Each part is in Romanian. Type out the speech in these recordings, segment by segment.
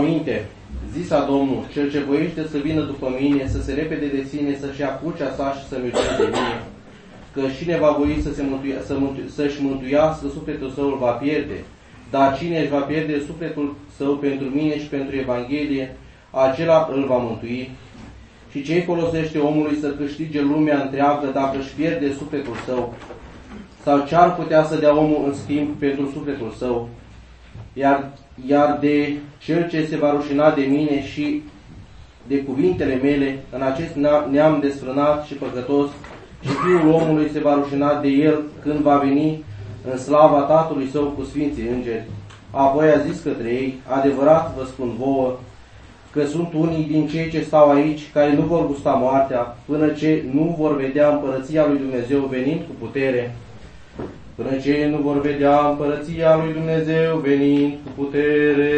Părinte, zisa Domnul, cel ce voiește să vină după mine, să se repede de sine, să-și ia crucea sa și să-mi urmeze mine, că cine va voi să-și mântuiască sufletul său îl va pierde, dar cine își va pierde sufletul său pentru mine și pentru Evanghelie, acela îl va mântui. Și ce-i folosește omului să câștige lumea întreagă dacă își pierde sufletul său? Sau ce ar putea să dea omul în schimb pentru sufletul său? Iar de cel ce se va rușina de mine și de cuvintele mele, în acest neam desfrânat și păcătos, și Fiul omului se va rușina de el când va veni în slava Tatălui Său cu Sfinții Îngeri. Apoi a zis către ei, adevărat vă spun vouă, că sunt unii din cei ce stau aici care nu vor gusta moartea până ce nu vor vedea împărăția lui Dumnezeu venind cu putere. Până ce nu vor vedea împărăția lui Dumnezeu venind cu putere.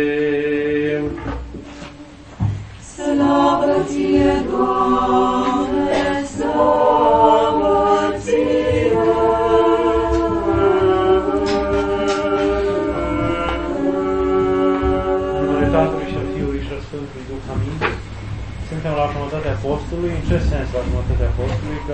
Slavă ție, Doamne, slavă ție! În numele Tatălui și al Fiului și al Sfântului Duh, amin. Suntem la jumătatea postului. În ce sens la jumătatea postului? Că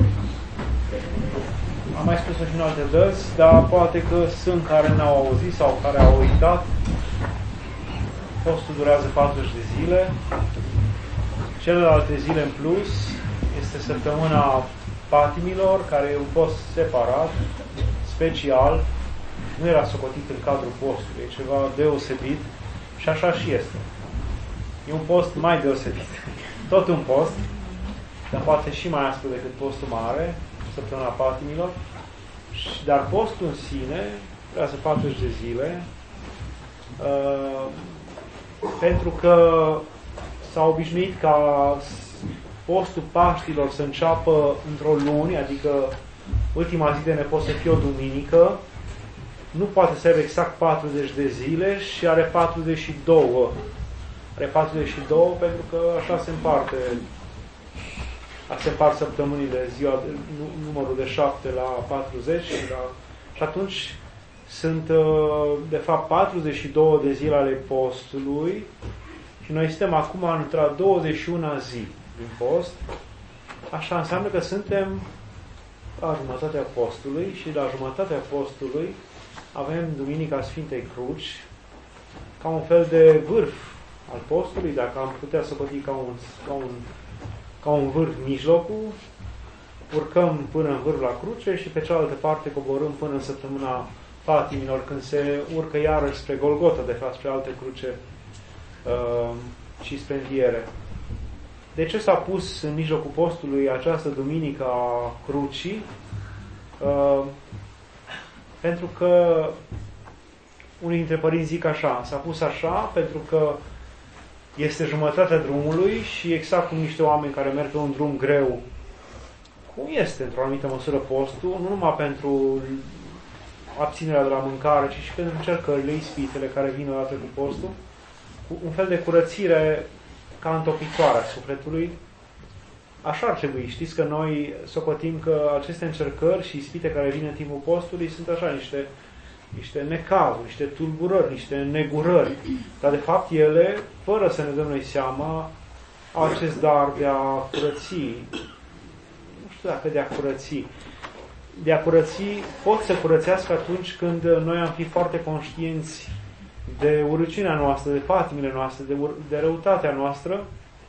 am mai spus-o și în alte dăți, dar poate că sunt care n-au auzit sau care au uitat. Postul durează 40 de zile. Celelalte zile în plus este săptămâna patimilor, care e un post separat, special. Nu era socotit în cadrul postului, e ceva deosebit și așa și este. E un post mai deosebit. Tot un post, dar poate și mai aspru decât postul mare, săptămâna patimilor. Dar postul în sine durează 40 de zile, pentru că s-a obișnuit ca postul Paștilor să înceapă într-o luni, adică ultima zi de nepost să fie o duminică, nu poate să aibă exact 40 de zile și are 42. Are 42 pentru că așa se împart săptămânile, numărul de 7 la 40 și atunci sunt de fapt 42 de zile ale postului și noi suntem acum într-a 21-a zi din post. Așa înseamnă că suntem la jumătatea postului și la jumătatea postului avem Duminica Sfintei Cruci ca un fel de vârf al postului, dacă am putea să păti ca un vârf mijlocul, urcăm până în vârf la cruce și pe cealaltă parte coborâm până în săptămâna patimilor, când se urcă iarăși spre Golgota, de fapt spre alte cruce și spre înviere. De ce s-a pus în mijlocul postului această duminică a crucii? Pentru că unii dintre părinți zic așa, s-a pus așa pentru că este jumătatea drumului și exact cum niște oameni care merg pe un drum greu, cum este într-o anumită măsură postul, nu numai pentru abținerea de la mâncare, ci și pentru încercările, ispitele care vin odată cu postul, cu un fel de curățire ca întopitoare a sufletului. Așa ar trebui. Știți că noi socotim că aceste încercări și ispite care vin în timpul postului sunt așa niște necazuri, niște tulburări, niște negurări. Dar de fapt ele, fără să ne dăm noi seama, au acest dar de a curăți. Nu știu dacă de a curăți. De a curăți, pot să curățească atunci când noi am fi foarte conștienți de urăciunea noastră, de patimile noastre, de răutatea noastră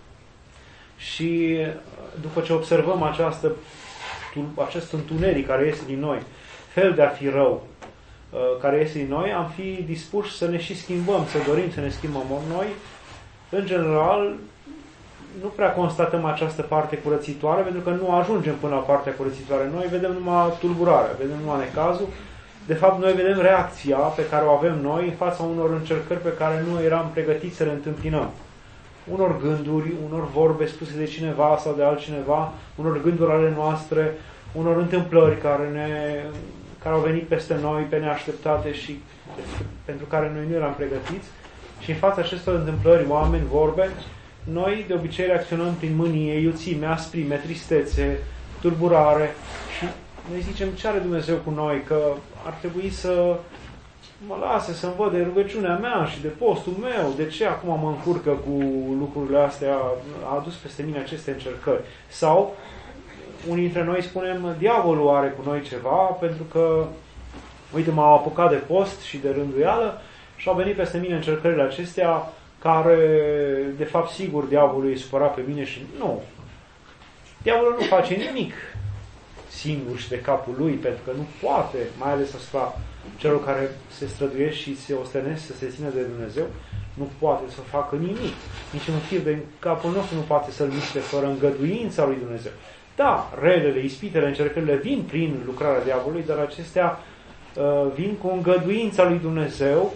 și după ce observăm acest întuneric care este din noi, fel de a fi rău care este din noi, am fi dispuși să ne și schimbăm, să dorim să ne schimbăm noi. În general, nu prea constatăm această parte curățitoare, pentru că nu ajungem până la partea curățitoare. Noi vedem numai tulburarea, vedem numai necazul. De fapt, noi vedem reacția pe care o avem noi în fața unor încercări pe care nu eram pregătiți să le întâmpinăm. Unor gânduri, unor vorbe spuse de cineva sau de altcineva, unor gânduri ale noastre, unor întâmplări care au venit peste noi pe neașteptate și pentru care noi nu eram pregătiți. Și în fața acestor întâmplări, oameni, vorbe, noi de obicei reacționăm prin mânie, iuțime, asprime, tristețe, tulburare și noi zicem ce are Dumnezeu cu noi, că ar trebui să, mă lasă să-mi văd de rugăciunea mea și de postul meu, de ce acum mă încurcă cu lucrurile astea, a adus peste mine aceste încercări. Sau, unii dintre noi spunem, diavolul are cu noi ceva, pentru că, uite, m-au apucat de post și de rânduială și au venit peste mine încercările acestea, care, de fapt, sigur, diavolul e supărat pe mine și nu. Diavolul nu face nimic singur și de capul lui, pentru că nu poate, mai ales asupra celor care se străduiesc și se ostenesc să se țină de Dumnezeu, nu poate să facă nimic. Niciun fir de capul nostru nu poate să-l miște fără îngăduința lui Dumnezeu. Da, relele, ispitele, încercările vin prin lucrarea diavolului, dar acestea vin cu îngăduința lui Dumnezeu,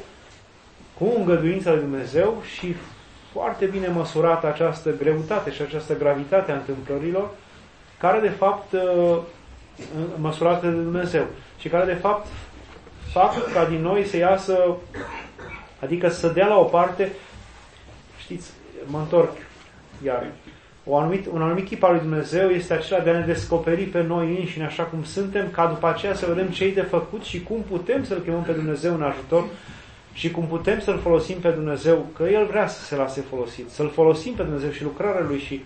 și foarte bine măsurată această greutate și această gravitate a întâmplărilor, care de fapt măsurată de Dumnezeu și care de fapt fac ca din noi să iasă, adică să dea la o parte, știți, mă întorc iar, un anumit chip al lui Dumnezeu este acela de a ne descoperi pe noi înșine așa cum suntem, ca după aceea să vedem ce-i de făcut și cum putem să-L chemăm pe Dumnezeu în ajutor și cum putem să-L folosim pe Dumnezeu, că El vrea să se lase folosit, să-L folosim pe Dumnezeu și lucrarea Lui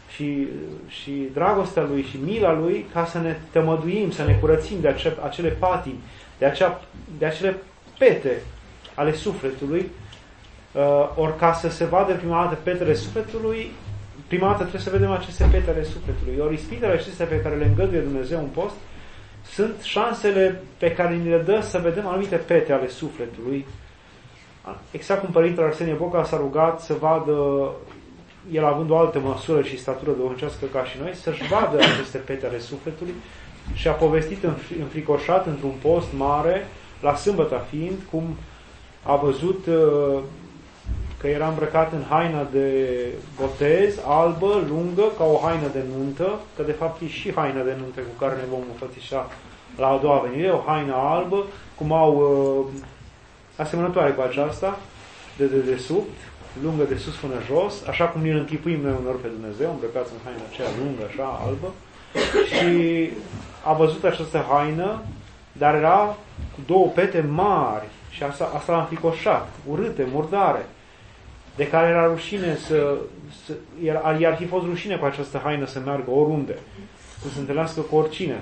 și dragostea Lui și mila Lui, ca să ne tămăduim, să ne curățim de acele patimi, de acele pete ale sufletului, ori ca să se vadă prima dată petele sufletului, prima dată trebuie să vedem aceste pete ale sufletului. Ori ispitele acestea pe care le îngăduie Dumnezeu în post sunt șansele pe care ni le dă să vedem anumite pete ale sufletului. Exact cum Părintele Arsenie Boca s-a rugat să vadă, el având o altă măsură și statură duhovnicească ca și noi, să-și vadă aceste pete ale sufletului și a povestit înfricoșat într-un post mare, la sâmbătă fiind, cum a văzut că era îmbrăcat în haina de botez, albă, lungă, ca o haină de nuntă, că de fapt e și haina de nuntă cu care ne vom înfățișa la a doua venire, o haină albă, cum au asemănătoare cu aceasta, de dedesubt, lungă de sus până jos, așa cum ne închipuim noi unor pe Dumnezeu, îmbrăcați în haina aceea lungă, așa, albă, și a văzut această haină, dar era cu două pete mari și asta l-a înfricoșat, urâte, murdare, de care era rușine i-ar fi fost rușine cu această haină să meargă oriunde, să se întâlnească cu oricine.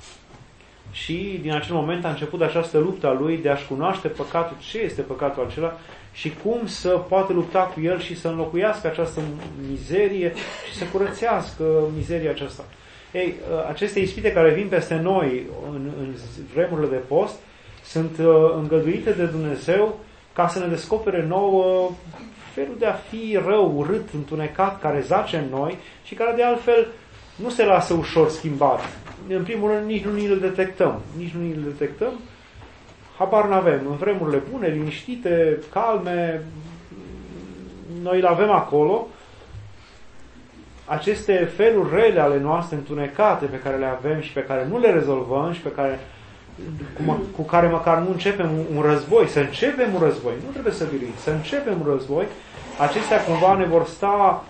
Și din acel moment a început această luptă a lui de a-și cunoaște păcatul, ce este păcatul acela și cum să poată lupta cu el și să înlocuiască această mizerie și să curățească mizeria aceasta. Ei, aceste ispite care vin peste noi în vremurile de post sunt îngăduite de Dumnezeu ca să ne descopere nouă felul de a fi rău, urât, întunecat, care zace în noi și care de altfel nu se lasă ușor schimbat. În primul rând, nici nu ni-l detectăm, habar n-avem. În vremurile bune, liniștite, calme, noi îl avem acolo. Aceste feluri rele ale noastre, întunecate, pe care le avem și pe care nu le rezolvăm și cu care măcar nu începem un război, să începem un război, nu trebuie să biruim, să începem un război, acestea cumva ne vor sta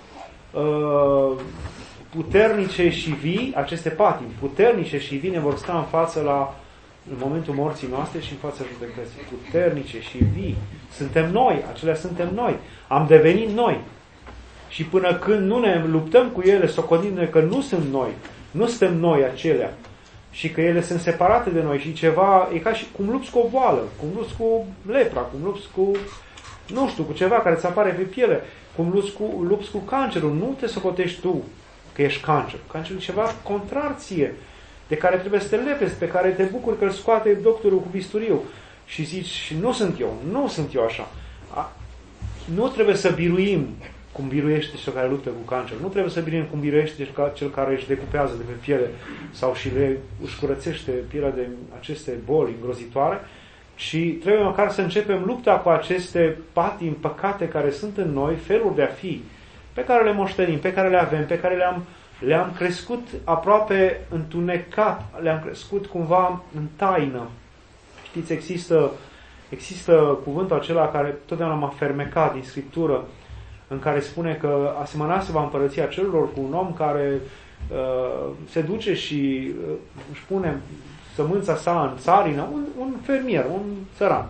puternice și vii, aceste patimi puternice și vii ne vor sta în față în momentul morții noastre și în fața judecății. Puternice și vii. Suntem noi, acelea suntem noi. Am devenit noi. Și până când nu ne luptăm cu ele, socotindu-ne că nu sunt noi, nu suntem noi acelea, și că ele sunt separate de noi și ceva, e ca și cum lupți cu o boală, cum lupți cu lepra, cum lupți cu, nu știu, cu ceva care îți apare pe piele, cum lupți cu cancerul. Nu te socotești tu că ești cancer. Cancerul e ceva contrar ție, de care trebuie să te lepezi, pe care te bucuri că îl scoate doctorul cu bisturiu și zici, nu sunt eu așa. Nu trebuie să biruim cum biruiește cel care luptă cu cancer. Nu trebuie să biruim cum biruiește cel care își decupează de pe piele sau și își curățește pielea de aceste boli îngrozitoare, ci trebuie măcar să începem lupta cu aceste patimi, păcate care sunt în noi, feluri de a fi, pe care le moștenim, pe care le avem, pe care le-am crescut aproape întunecat, le-am crescut cumva în taină. Știți, există cuvântul acela care totdeauna m-a fermecat din Scriptură, în care spune că asemănase va împărăția cerurilor cu un om care se duce și își pune sămânța sa în țarină, un fermier, un țăran.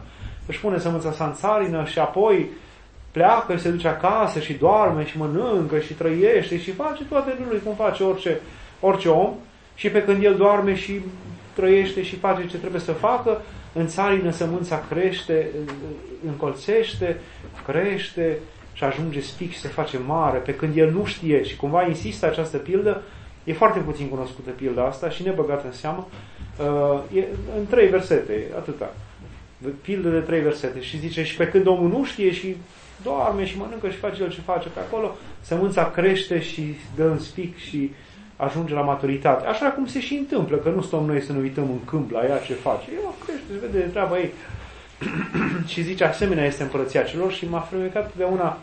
își pune sămânța sa în țarină și apoi pleacă și se duce acasă și doarme și mănâncă și trăiește și face toate lucrurile cum face orice om, și pe când el doarme și trăiește și face ce trebuie să facă, în țarină sămânța crește, încolțește, crește și ajunge spic și se face mare, pe când el nu știe. Și cumva insistă această pildă, e foarte puțin cunoscută pilda asta și nebăgată în seamă, e în 3 versete, atâta. Pildă de 3 versete. Și zice, și pe când omul nu știe și doarme și mănâncă și face el ce face pe acolo, sămânța crește și dă în spic și ajunge la maturitate. Așa cum se și întâmplă, că nu stăm noi să ne uităm în câmp la ea ce face. Ea crește, se vede de treaba ei. Și zice, asemenea este împărăția celor, și m-a fermecat totdeauna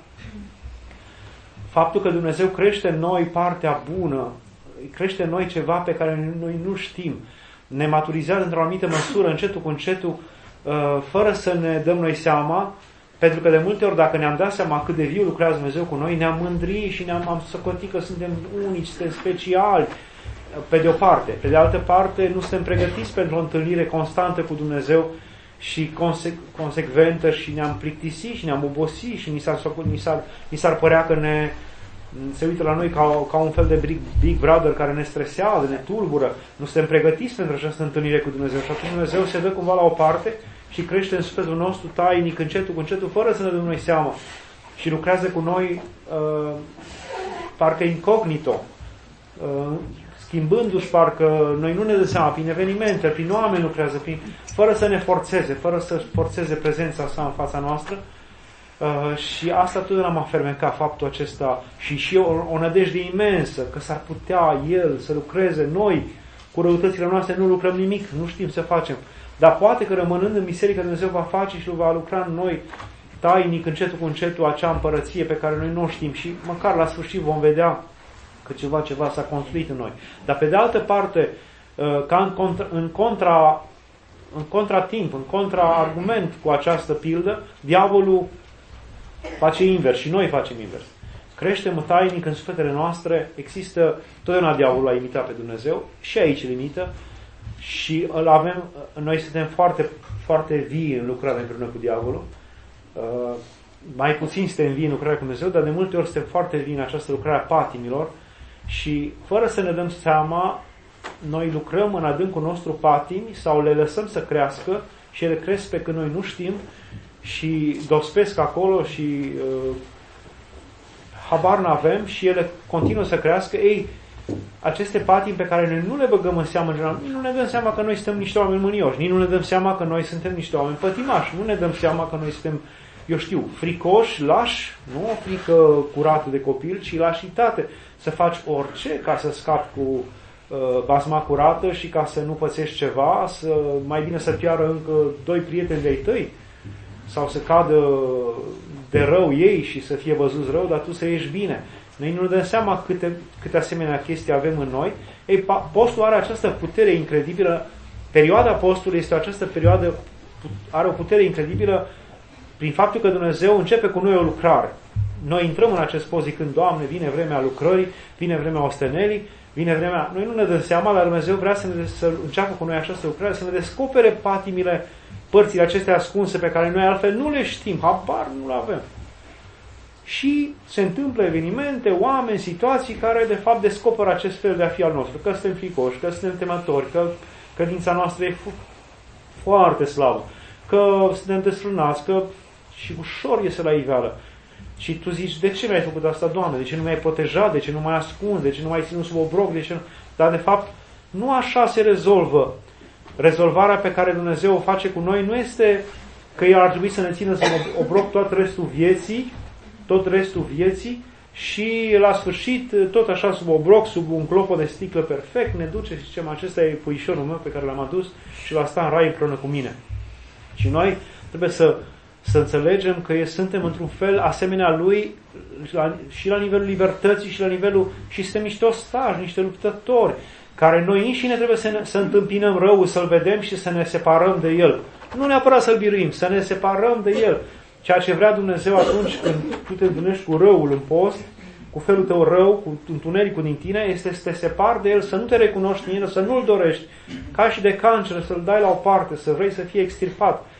faptul că Dumnezeu crește în noi partea bună, crește în noi ceva pe care noi nu știm, ne maturizează într-o anumită măsură, încetul cu încetul, fără să ne dăm noi seama, pentru că de multe ori, dacă ne-am dat seama cât de viu lucrează Dumnezeu cu noi, ne-am mândrit și am socotit că suntem unici, suntem speciali, pe de o parte. Pe de altă parte, nu suntem pregătiți pentru o întâlnire constantă cu Dumnezeu și consecventă și ne-am plictisit și ne-am obosit și ni s-ar părea că se uită la noi ca un fel de big brother care ne stresează, ne tulbură. Nu suntem pregătiți pentru această întâlnire cu Dumnezeu și atunci Dumnezeu se dă cumva la o parte și crește în sufletul nostru tainic, încetul cu încetul, fără să ne dăm noi seama. Și lucrează cu noi parcă incognito, schimbându-și parcă noi nu ne dăm seama, prin evenimente, prin oameni lucrează, fără să ne forțeze, fără să forțeze prezența sa în fața noastră. Și asta totdeauna m-a fermecat, faptul acesta, și o nădejde imensă că s-ar putea El să lucreze. Noi cu răutățile noastre nu lucrăm nimic, nu știm să facem, dar poate că rămânând în biserică Dumnezeu va face și va lucra în noi tainic, încetul cu încetul, acea împărăție pe care noi nu o știm și măcar la sfârșit vom vedea că ceva s-a construit în noi. Dar pe de altă parte, ca în contratimp, în contraargument cu această pildă, diavolul face invers și noi facem invers. Creștem tainic în sufletele noastre, există, totdeauna diavolul a imitat pe Dumnezeu și aici îl imită și îl avem, noi suntem foarte, foarte vii în lucrarea împreună cu diavolul. Mai puțin suntem vii în lucrarea cu Dumnezeu, dar de multe ori suntem foarte vii în această lucrare a patimilor și fără să ne dăm seama, noi lucrăm în adâncul nostru patimi sau le lăsăm să crească și ele cresc pe când noi nu știm și dospesc acolo și habar n-avem și ele continuă să crească. Ei, aceste patimi pe care noi nu le băgăm în seamă, nu ne dăm seama că noi suntem niște oameni mânioși, nici nu ne dăm seama că noi suntem niște oameni pătimași, nu ne dăm seama că noi suntem, fricoși, lași, nu o frică curată de copil, ci lașitate. Să faci orice ca să scapi cu basma curată și ca să nu pățești ceva, mai bine să piară încă 2 prieteni de-ai tăi sau să cadă de rău ei și să fie văzuți rău, dar tu să ieși bine. Noi nu ne dăm seama câte asemenea chestii avem în noi. Ei, postul are această putere incredibilă. Perioada postului este această perioadă, are o putere incredibilă prin faptul că Dumnezeu începe cu noi o lucrare. Noi intrăm în acest post zicând, Doamne, vine vremea lucrării, vine vremea ostenelii, vine vremea... Noi nu ne dăm seama, dar Dumnezeu vrea să înceapă cu noi această lucrare, să ne descopere patimile, părțile acestea ascunse pe care noi altfel nu le știm, habar nu le avem. Și se întâmplă evenimente, oameni, situații care de fapt descoperă acest fel de a fi al nostru, că suntem fricoși, că suntem temători, că credința noastră e foarte slabă, că suntem desfrânați, că și ușor iese la iveală. Și tu zici, de ce mi-ai făcut asta, Doamne? De ce nu mi-ai protejat? De ce nu m-ai ascuns? De ce nu m-ai ținut sub obroc? De ce nu... Dar de fapt, nu așa se rezolvă. Rezolvarea pe care Dumnezeu o face cu noi nu este că El ar trebui să ne țină sub obroc tot restul vieții și la sfârșit, tot așa sub obroc, sub un clopot de sticlă perfect, ne duce și zicem, acesta e puișorul meu pe care l-am adus și l-a stat în rai împreună cu mine. Și noi trebuie să înțelegem că suntem într-un fel asemenea Lui și la nivelul libertății și la nivelul... și suntem niște ostași, niște luptători, care noi înșine trebuie să întâmpinăm răul, să-L vedem și să ne separăm de El. Nu neapărat să-L biruim, să ne separăm de El. Ceea ce vrea Dumnezeu atunci când tu te întâlnești cu răul în post, cu felul tău rău, cu întunericul din tine, este să te separi de El, să nu te recunoști în El, să nu-L dorești, ca și de cancer, să-L dai la o parte, să vrei să fie extirpat.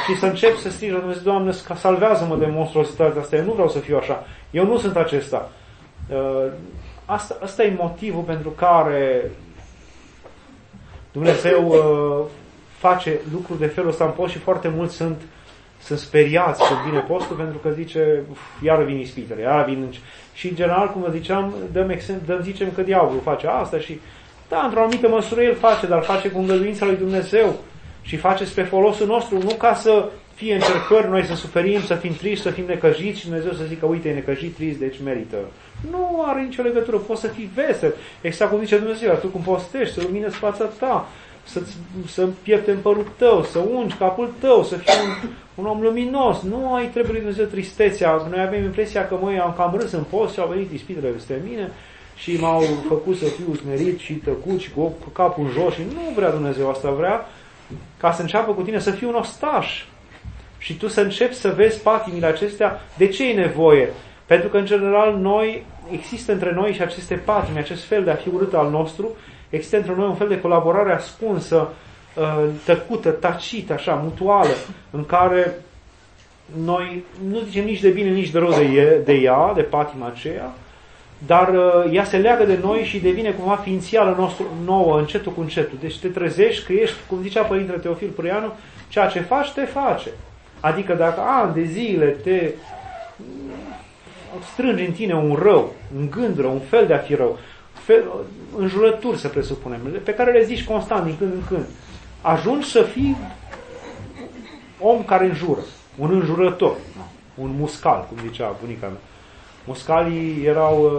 și să încep să strig la Dumnezeu, Doamne, salvează-mă de monstruositatea asta, eu nu vreau să fiu așa, eu nu sunt acesta. Asta e motivul pentru care Dumnezeu face lucruri de felul ăsta în post și foarte mulți sunt speriați când vine postul, pentru că zice, iară vin ispitele, iară vin... Și în general, cum vă ziceam, zicem că diavolul face asta și da, într-o anumită măsură el face, dar face cu îngăduința lui Dumnezeu și face spre folosul nostru, nu ca să fie încercări, noi să suferim, să fim triști, să fim necăjiți și Dumnezeu să zică, uite, e necăjit, trist, deci merită. Nu are nicio legătură, poți să fii vesel, exact cum zice Dumnezeu, tu cum postești, să luminezi fața ta, să piepteni părul tău, să ungi capul tău, să fii un om luminos. Nu ai trebuie lui Dumnezeu tristețea. Noi avem impresia că am cam râs în post și au venit ispitele peste mine și m-au făcut să fiu smerit și tăcut și cu capul în jos și nu vrea Dumnezeu asta, vrea ca să înceapă cu tine să fii un ostaș și tu să începi să vezi patimile acestea. De ce e nevoie? Pentru că în general există între noi și aceste patimi, acest fel de a fi urât al nostru, există între noi un fel de colaborare ascunsă, tăcută, tacită, așa, mutuală, în care noi nu zicem nici de bine, nici de rău de ea, de patima aceea, dar ea se leagă de noi și devine cumva ființială nouă, încetul cu încetul. Deci te trezești că ești, cum zicea Părintele Teofil Prăianu, ceea ce faci, te face. Adică dacă ani de zile te strângi în tine un rău, un gând rău, un fel de a fi rău, înjurături, să presupunem, pe care le zici constant, din când în când, ajungi să fii om care înjură, un înjurător, un muscal, cum zicea bunica mea. Muscalii erau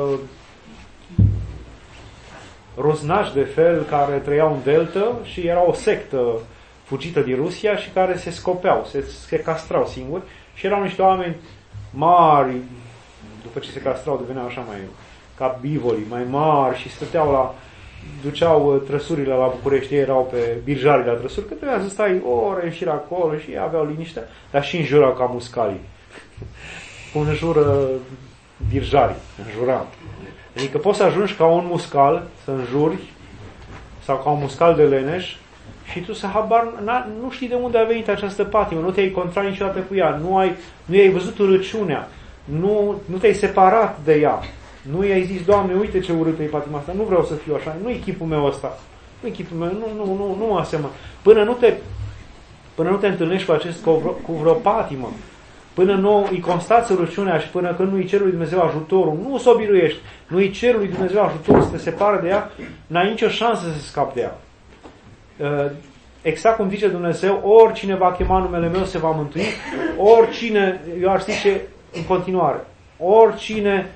roznași de fel care trăiau în delta și era o sectă fugită din Rusia și care se scopeau, se castrau singuri și erau niște oameni mari, după ce se castrau deveneau așa mai ca bivolii, mai mari și stăteau duceau trăsurile la București, ei erau pe birjarii la trăsuri, că trebuia să stai ore în șir acolo și ei aveau liniște, dar și înjurau ca muscalii. Cum înjură birjarii, înjurau. Adică poți să ajungi ca un muscal, să înjuri, sau ca un muscal de leneș, și tu să nu știi de unde a venit această patimă, nu te-ai contrat niciodată cu ea, nu i-ai văzut urăciunea, nu te-ai separat de ea. Nu i-ai zis, Doamne, uite ce urâtă e patima asta, nu vreau să fiu așa, nu-i chipul meu ăsta, nu-i chipul meu, nu mă asemăn. Până nu te întâlnești cu vreo patimă, până nu îi constați rugăciunea și până când nu-i cer lui Dumnezeu ajutorul, nu s-o biruiești, nu-i cer lui Dumnezeu ajutorul să te separe de ea, n-ai nicio șansă să scapi de ea. Exact cum zice Dumnezeu, oricine va chema numele meu se va mântui, oricine, eu aș zice în continuare, oricine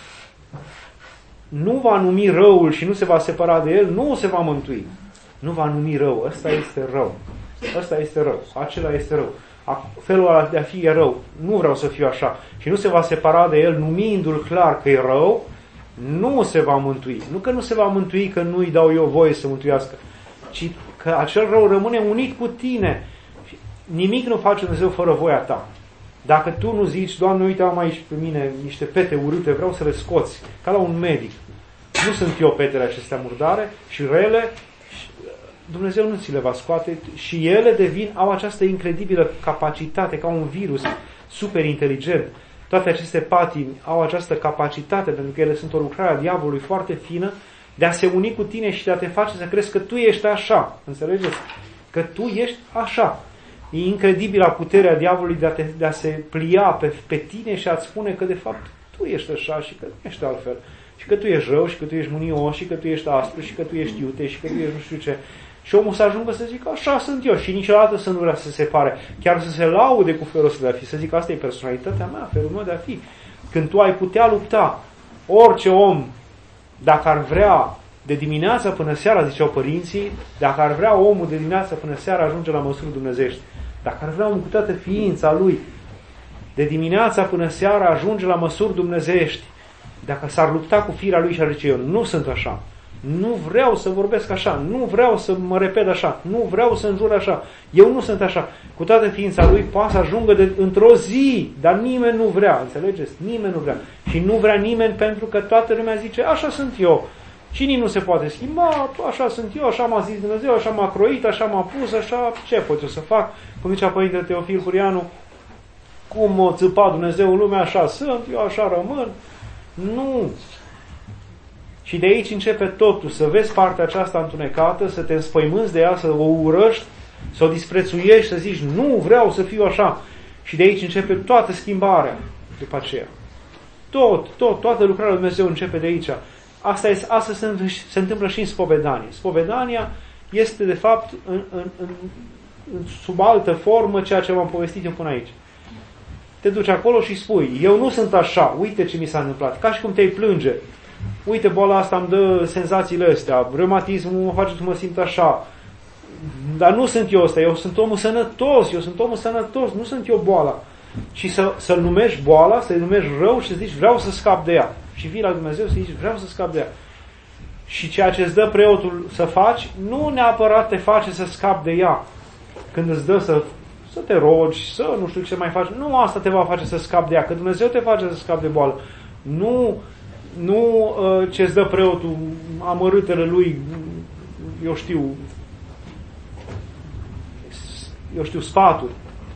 nu va numi răul și nu se va separa de el, nu se va mântui. Nu va numi rău. Ăsta este rău. Ăsta este rău. Acela este rău. Felul ăla de a fi e rău. Nu vreau să fiu așa. Și nu se va separa de el, numindu-l clar că e rău, nu se va mântui. Nu că nu se va mântui că nu-i dau eu voie să mântuiască, ci că acel rău rămâne unit cu tine. Nimic nu face Dumnezeu fără voia ta. Dacă tu nu zici, Doamne, uite, am aici pe mine niște pete urâte, vreau să le scoți, ca la un medic. Nu sunt eu petele acestea murdare și rele, Dumnezeu nu ți le va scoate și ele au această incredibilă capacitate, ca un virus super inteligent. Toate aceste patimi au această capacitate, pentru că ele sunt o lucrare a diavolului foarte fină, de a se uni cu tine și de a te face să crezi că tu ești așa. Înțelegeți? Că tu ești așa. E incredibilă puterea diavolului de a se plia pe tine și a-ți spune că de fapt tu ești așa și că nu ești altfel. Și că tu ești rău și că tu ești mânios și că tu ești aspru și că tu ești iute și că tu ești nu știu ce. Și omul să ajungă să zică așa sunt eu și niciodată să nu vrea să se separe. Chiar să se laude cu felul ăsta de a fi. Să zică asta e personalitatea mea, felul meu de a fi. Când tu ai putea lupta, orice om, dacă ar vrea de dimineața până seara, ziceau părinții, dacă ar vrea omul de dimineața până seara ajunge la măsuri dumnezeiești. Dacă ar vrea omul cu toată ființa lui, de dimineața până seara ajunge la măsuri dumnezeiești. Dacă s-ar lupta cu firea lui și ar zice, eu nu sunt așa, nu vreau să vorbesc așa, nu vreau să mă repet așa, nu vreau să înjur așa, eu nu sunt așa, cu toată ființa lui poate să ajungă într-o zi, dar nimeni nu vrea, înțelegeți? Nimeni nu vrea. Și nu vrea nimeni pentru că toată lumea zice, așa sunt eu. Și nici nu se poate schimba, așa sunt eu, așa m-a zis Dumnezeu, așa m-a croit, așa m-a pus, așa, ce pot eu să fac? Cum zicea Părintele Teofil Hurianu, cum o țăpa Dumnezeu în lume, așa sunt, eu așa rămân. Nu! Și de aici începe totul, să vezi partea aceasta întunecată, să te înspăimânți de ea, să o urăști, să o disprețuiești, să zici, nu vreau să fiu așa. Și de aici începe toată schimbarea după aceea. Toată lucrarea lui Dumnezeu începe de aici. Asta se întâmplă și în spovedanie. Spovedania este, de fapt, sub altă formă ceea ce v-am povestit eu până aici. Te duci acolo și spui, eu nu sunt așa, uite ce mi s-a întâmplat, ca și cum te-ai plânge. Uite, boala asta îmi dă senzațiile astea, reumatismul mă face să mă simt așa. Dar nu sunt eu ăsta, eu sunt omul sănătos, nu sunt eu boala. Și să-l numești boala, să-i numești rău și să zici, vreau să scap de ea. Și vii la Dumnezeu să zici, vreau să scap de ea. Și ceea ce îți dă preotul să faci, nu neapărat te face să scapi de ea. Când îți dă să te rogi, să nu știu ce mai faci, nu asta te va face să scapi de ea, că Dumnezeu te face să scapi de boală. Nu ce îți dă preotul, amărâtele lui, eu știu, sfaturi.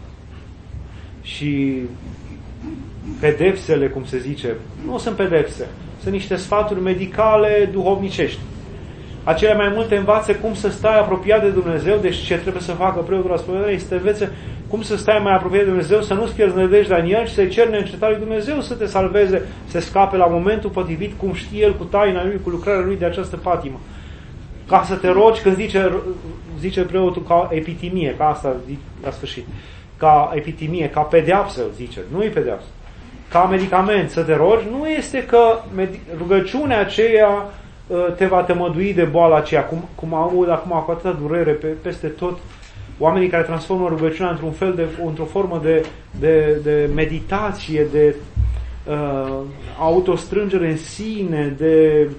Și pedepsele, cum se zice, nu sunt pedepse, sunt niște sfaturi medicale duhovnicești. Acelea mai multe învață cum să stai apropiat de Dumnezeu, deci ce trebuie să facă preotul la spovedanie este să învețe cum să stai mai apropiat de Dumnezeu, să nu-ți pierzi nădejdea în El și să-i ceri neîncetare lui Dumnezeu să te salveze, să scape la momentul potrivit, cum știe El, cu taina Lui, cu lucrarea Lui de această patimă. Ca să te rogi, când zice preotul ca epitimie, ca asta zic la sfârșit, ca epitimie, ca pedeapsă, zice, nu e pedeapsă, ca medicament să te rogi, nu este că rugăciunea aceea te va tămădui de boala aceea, cum aud acum cu atâta durere peste tot, oamenii care transformă rugăciunea într-o formă de meditație, de autostrângere în sine, de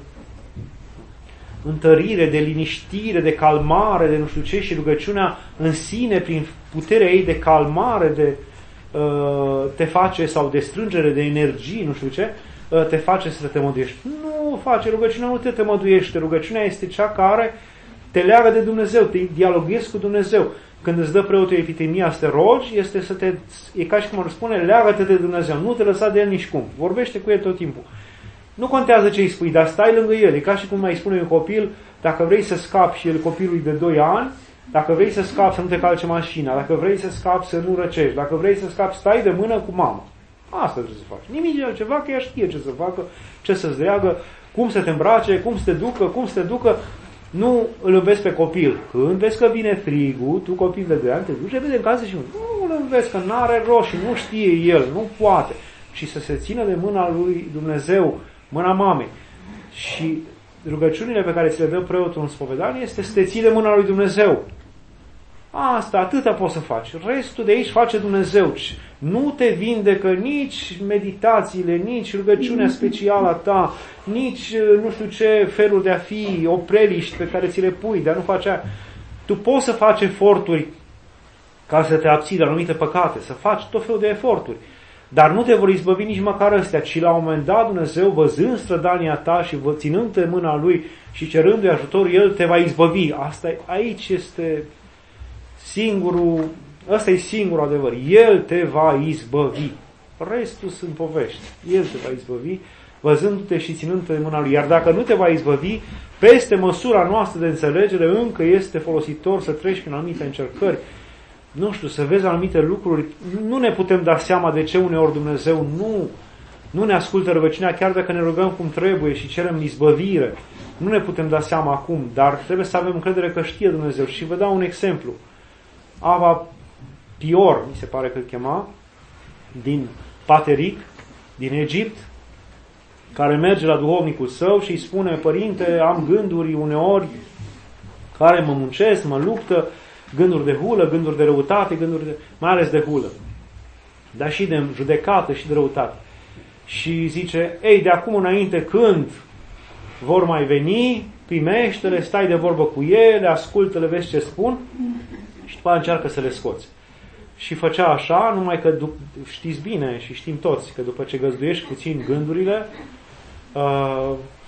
întărire, de liniștire, de calmare, de nu știu ce, și rugăciunea în sine, prin puterea ei de calmare, te face, sau de strângere de energie, nu știu ce, te face să te tămăduiești. Nu face, rugăciunea nu te tămăduiește, rugăciunea este cea care te leagă de Dumnezeu, te dialoghezi cu Dumnezeu. Când îți dă preotul epitemia să te rogi, e ca și cum ar spune, leagă-te de Dumnezeu, nu te lăsa de El nici cum. Vorbește cu El tot timpul. Nu contează ce îi spui, dar stai lângă El. E ca și cum mai spune un copil, dacă vrei să scapi și el copilului de 2 ani, dacă vrei să scapi să nu te calce mașina, dacă vrei să scapi să nu răcești, dacă vrei să scapi, stai de mână cu mama. Asta trebuie să faci. Nimic altceva, că ea știe ce să facă, ce să-ți dreagă, cum să te îmbrace, cum să te ducă. Nu îl înveți pe copil. Când vezi că vine frigul, tu copil de 2 ani, te duci repede în casă și nu îl înveți, că n-are rost și nu știe el, nu poate. Și să se țină de mâna lui Dumnezeu, mâna mamei. Și rugăciunile pe care ți le dă preotul în spovedanie este să te ții de mâna lui Dumnezeu. Asta, atâta poți să faci. Restul de aici face Dumnezeu. Nu te vindecă nici meditațiile, nici rugăciunea specială a ta, nici nu știu ce felul de a fi, opreliști pe care ți le pui, dar nu faci aia. Tu poți să faci eforturi ca să te abții de anumite păcate, să faci tot felul de eforturi. Dar nu te vor izbăvi nici măcar ăstea, ci la un moment dat Dumnezeu, văzând strădania ta și ținând-te mâna Lui și cerându-i ajutor, El te va izbăvi. Aici este ăsta e singurul adevăr. El te va izbăvi. Restul sunt povești. El te va izbăvi, văzându-te și ținându-te de mâna Lui. Iar dacă nu te va izbăvi, peste măsura noastră de înțelegere, încă este folositor să treci prin anumite încercări. Nu știu, să vezi anumite lucruri. Nu ne putem da seama de ce uneori Dumnezeu nu ne ascultă rugăciunea, chiar dacă ne rugăm cum trebuie și cerem izbăvire. Nu ne putem da seama acum, dar trebuie să avem încredere că știe Dumnezeu. Și vă dau un exemplu. Ava Pior, mi se pare că îl chema, din Pateric, din Egipt, care merge la duhovnicul său și îi spune: Părinte, am gânduri uneori care mă muncesc, mă luptă, gânduri de hulă, gânduri de răutate, mai ales de hulă, dar și de judecată și de răutate. Și zice: ei, de acum înainte, când vor mai veni, primește-le, stai de vorbă cu ele, ascultă-le, vezi ce spun și după aceea încearcă să le scoți. Și făcea așa, numai că știți bine și știm toți că după ce găzduiești puțin gândurile,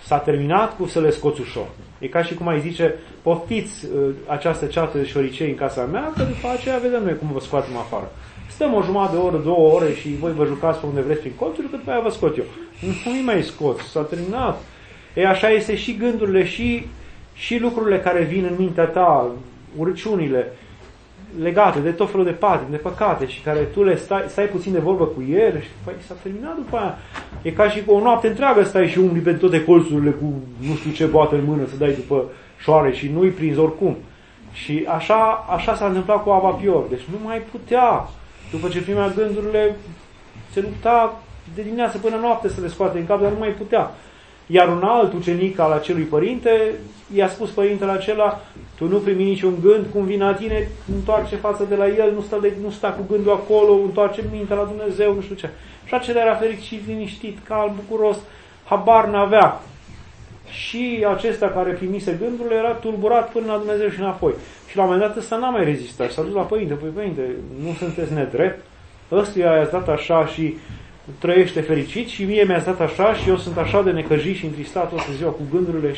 S-a terminat cu să le scoți ușor. E ca și cum ai zice, poftiți această ceată de șoricei în casa mea, că după aceea vedem noi cum vă scoatem afară. Stăm o jumătate de oră, 2 ore și voi vă jucați pe unde vreți prin colțuri, că după aia vă scot eu. Nu mai scot, s-a terminat. E așa este și gândurile, și lucrurile care vin în mintea ta, urăciunile legate de tot felul de patimi, de păcate și care tu le stai puțin de vorbă cu el și păi, s-a terminat după aia. E ca și cu o noapte întreagă stai și umbli pe toate colțurile cu nu știu ce boată în mână să dai după șoare și nu-i prins oricum. Și așa s-a întâmplat cu Avapior. Deci nu mai putea. După ce primea gândurile, se lupta de dimineață până noapte să le scoate în cap, dar nu mai putea. Iar un alt ucenic al acelui părinte i-a spus părintele acela, tu nu primi niciun gând, cum vine la tine, întoarce fața de la el, nu sta cu gândul acolo, întoarce mintea la Dumnezeu, nu știu ce. Și acela era fericit, liniștit, calm, bucuros, habar n-avea. Și acesta care primise gândurile era tulburat până la Dumnezeu și înapoi. Și la un moment dat ăsta n-a mai rezistat. S-a dus la părinte, păi părinte, nu sunteți nedrept? Ăstuia i-ați dat așa și trăiește fericit și mie mi-ați dat așa și eu sunt așa de necăjit și întristat toată ziua cu gândurile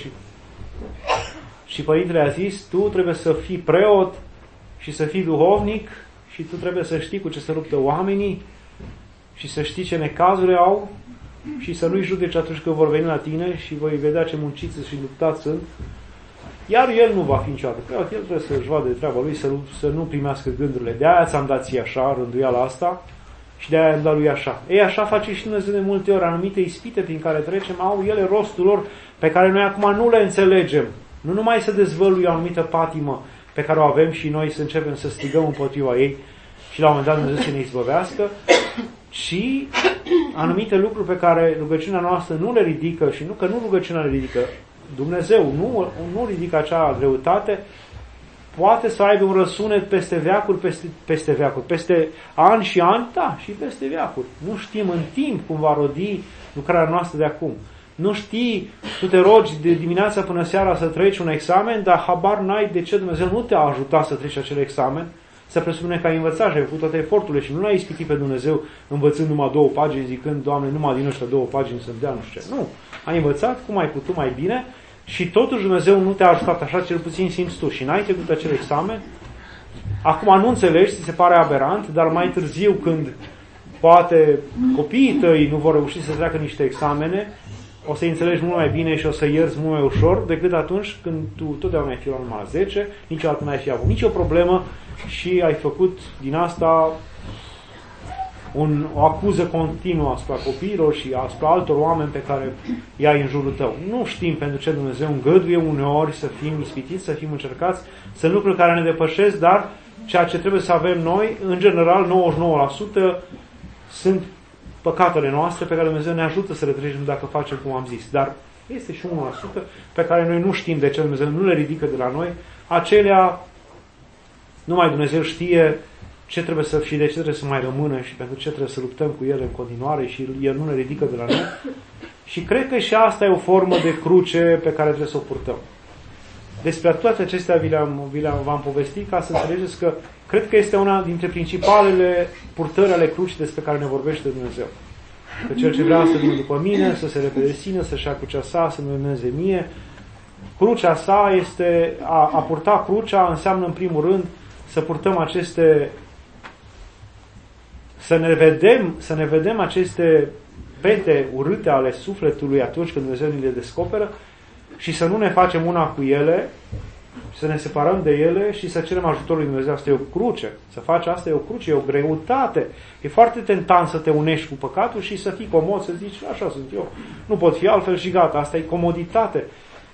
și părintele a zis, tu trebuie să fii preot și să fii duhovnic și tu trebuie să știi cu ce se luptă oamenii și să știi ce necazuri au și să nu-i judeci atunci când vor veni la tine și voi vedea ce munciți și luptați sunt. Iar el nu va fi niciodată preot, el trebuie să-și vadă de treaba lui, să nu primească gândurile. De-aia ți-am dat ție așa, rânduiala asta, și de-aia am dat lui așa. Ei, așa face și Dumnezeu de multe ori. Anumite ispite prin care trecem au ele rostul lor pe care noi acum nu le înțelegem. Nu numai să dezvăluie o anumită patimă pe care o avem și noi să începem să strigăm împotriva ei și la un moment dat Dumnezeu să ne izbăvească, ci anumite lucruri pe care rugăciunea noastră nu le ridică și nu că nu rugăciunea le ridică, Dumnezeu nu ridică acea greutate, poate să aibă un răsunet peste veacuri, peste veacuri, peste ani și ani, da, și peste veacuri. Nu știm în timp cum va rodi lucrarea noastră de acum. Nu știi, tu te rogi de dimineața până seara să treci un examen, dar habar n-ai de ce Dumnezeu nu te-a ajutat să treci acel examen. Se presupune că ai învățat și ai făcut toate eforturile și nu l-ai ispitit pe Dumnezeu învățând numai 2 pagini, zicând, Doamne, numai din ăștia 2 pagini să-mi dea nu știu ce. Nu. Ai învățat cum ai putut mai bine și totuși Dumnezeu nu te-a ajutat așa, cel puțin simți tu și n-ai trecut acel examen. Acum nu înțelegi, ți se pare aberant, dar mai târziu când poate copiii tăi nu vor reuși să treacă niște examene, o să înțelegi mult mai bine și o să ierți mult mai ușor decât atunci când tu totdeauna ai fi la numai 10, niciodată n-ai fi avut nicio problemă și ai făcut din asta o acuză continuă asupra copiilor și asupra altor oameni pe care i-ai în jurul tău. Nu știm pentru ce Dumnezeu îngăduie uneori să fim ispitiți, să fim încercați. Sunt lucruri care ne depășesc, dar ceea ce trebuie să avem noi, în general, 99% sunt păcatele noastre pe care Dumnezeu ne ajută să le trecem dacă facem cum am zis. Dar este și 1% pe care noi nu știm de ce Dumnezeu nu le ridică de la noi. Acelea, numai Dumnezeu știe ce trebuie să și de ce trebuie să mai rămână și pentru ce trebuie să luptăm cu El în continuare și El nu ne ridică de la noi. Și cred că și asta e o formă de cruce pe care trebuie să o purtăm. Despre toate acestea v-am povestit ca să înțelegeți că cred că este una dintre principalele purtări ale crucii despre care ne vorbește Dumnezeu. Că cel ce vrea să vină după mine, să se repede de sine, să-și ia crucea sa, să nu urmeze mie. Crucea sa este, a purta crucea înseamnă în primul rând să purtăm aceste, să ne vedem aceste pete urâte ale sufletului atunci când Dumnezeu ni le descoperă și să nu ne facem una cu ele, să ne separăm de ele și să cerem ajutorul lui Dumnezeu. Asta e o cruce. Să faci asta e o cruce, e o greutate. E foarte tentant să te unești cu păcatul și să fii comod, să zici, așa sunt eu, nu pot fi altfel și gata. Asta e comoditate.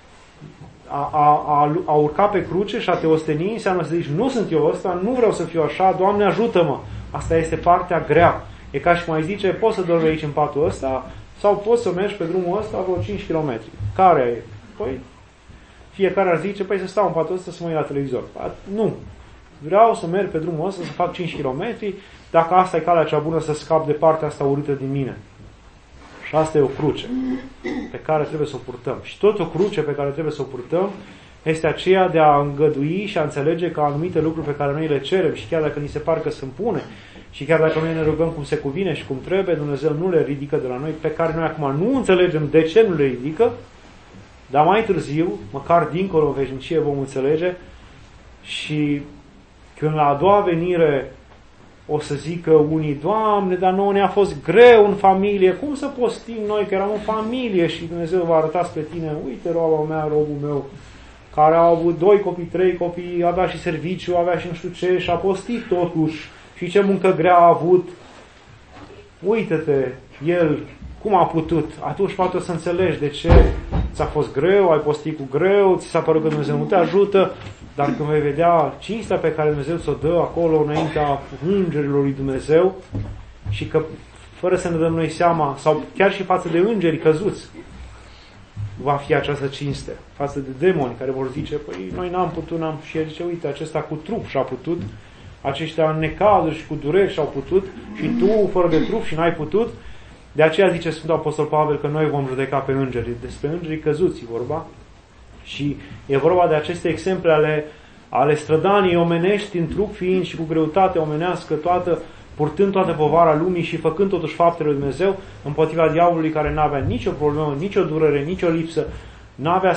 A urca pe cruce și a te osteni înseamnă să zici, nu sunt eu ăsta, nu vreau să fiu așa, Doamne ajută-mă. Asta este partea grea. E ca și cum ai zice, poți să dormi aici în patul ăsta sau poți să mergi pe drumul ăsta vreo 5 km. Care e? Păi, fiecare ar zice, păi să stau în patul ăsta să mă uit la televizor. Nu. Vreau să merg pe drumul ăsta, să fac 5 km, dacă asta e calea cea bună să scap de partea asta urâtă din mine. Și asta e o cruce pe care trebuie să o purtăm. Și tot o cruce pe care trebuie să o purtăm este aceea de a îngădui și a înțelege că anumite lucruri pe care noi le cerem și chiar dacă ni se par că sunt bune și chiar dacă noi ne rugăm cum se cuvine și cum trebuie, Dumnezeu nu le ridică de la noi, pe care noi acum nu înțelegem de ce nu le ridică, Dar mai târziu, măcar dincolo în veșnicie, vom înțelege și când la a doua venire o să zică unii, Doamne, dar nouă ne-a fost greu în familie, cum să postim noi că eram în familie? Și Dumnezeu va arăta spre tine, uite roaba mea, robul meu, care a avut 2 copii, 3 copii, avea și serviciu, avea și nu știu ce, și a postit totuși, și ce muncă grea a avut. Uite-te, el, cum a putut? Atunci poate o să înțelegi de ce ți-a fost greu, ai postit cu greu, ți s-a părut că Dumnezeu nu te ajută, dar când vei vedea cinstea pe care Dumnezeu ți-o dă acolo înaintea îngerilor lui Dumnezeu și că fără să ne dăm noi seama, sau chiar și față de îngerii căzuți, va fi această cinste. Față de demoni care vor zice, păi noi n-am putut, și el zice, uite, acesta cu trup și-a putut, aceștia în necazuri și cu dureri și-au putut, și tu, fără de trup, și n-ai putut. De aceea zice Sfântul Apostol Pavel că noi vom judeca pe îngeri, despre îngerii căzuți vorba. Și e vorba de aceste exemple ale strădaniei omenești în trup fiind și cu greutate omenească, purtând toată povara lumii și făcând totuși faptele lui Dumnezeu împotriva diavolului care n-avea nicio problemă, nicio durere, nicio lipsă, n-avea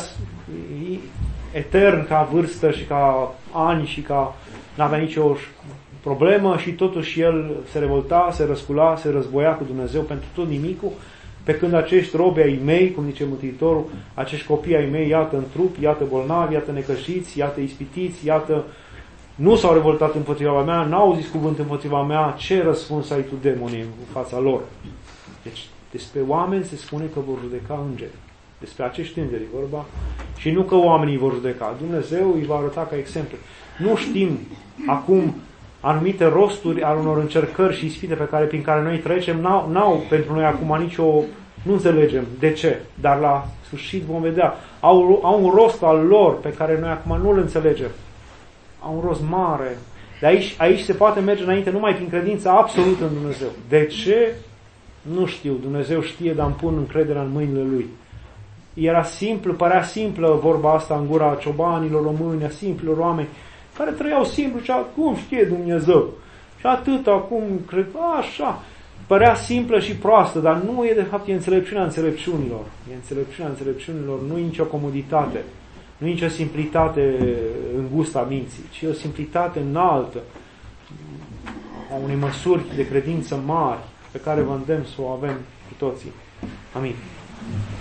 etern ca vârstă și ca ani și n-avea nicio problemă și totuși el se revolta, se răscula, se războia cu Dumnezeu pentru tot nimicul, pe când acești robi ai mei, cum zice Mântuitorul, acești copii ai mei, iată în trup, iată bolnavi, iată necășiți, iată ispitiți, iată nu s-au revoltat împotriva mea, n-au zis cuvânt împotriva mea, ce răspuns ai tu, demonii, în fața lor? Deci despre oameni se spune că vor judeca îngeri. Despre acești îngeri vorba. Și nu că oamenii vor judeca. Dumnezeu îi va arăta ca exemplu. Nu știm acum anumite rosturi al unor încercări și ispite prin care noi trecem, n-au pentru noi acum nu înțelegem de ce, dar la sfârșit vom vedea. Au un rost al lor pe care noi acum nu-l înțelegem. Au un rost mare. De aici se poate merge înainte numai prin credința absolută în Dumnezeu. De ce? Nu știu. Dumnezeu știe, dar îmi pun încrederea în mâinile Lui. Era simplu, părea simplă vorba asta în gura ciobanilor români, a simplilor oameni care trăiau simplu și acum știe Dumnezeu. Și atât acum, cred, așa, părea simplă și proastă, dar nu e de fapt, e înțelepciunea înțelepciunilor. E înțelepciunea înțelepciunilor, nu e nicio comoditate, nu e nicio simplitate îngustă a minții, ci e o simplitate înaltă, a unei măsuri de credință mari, pe care vă îndemn să o avem cu toții. Amin.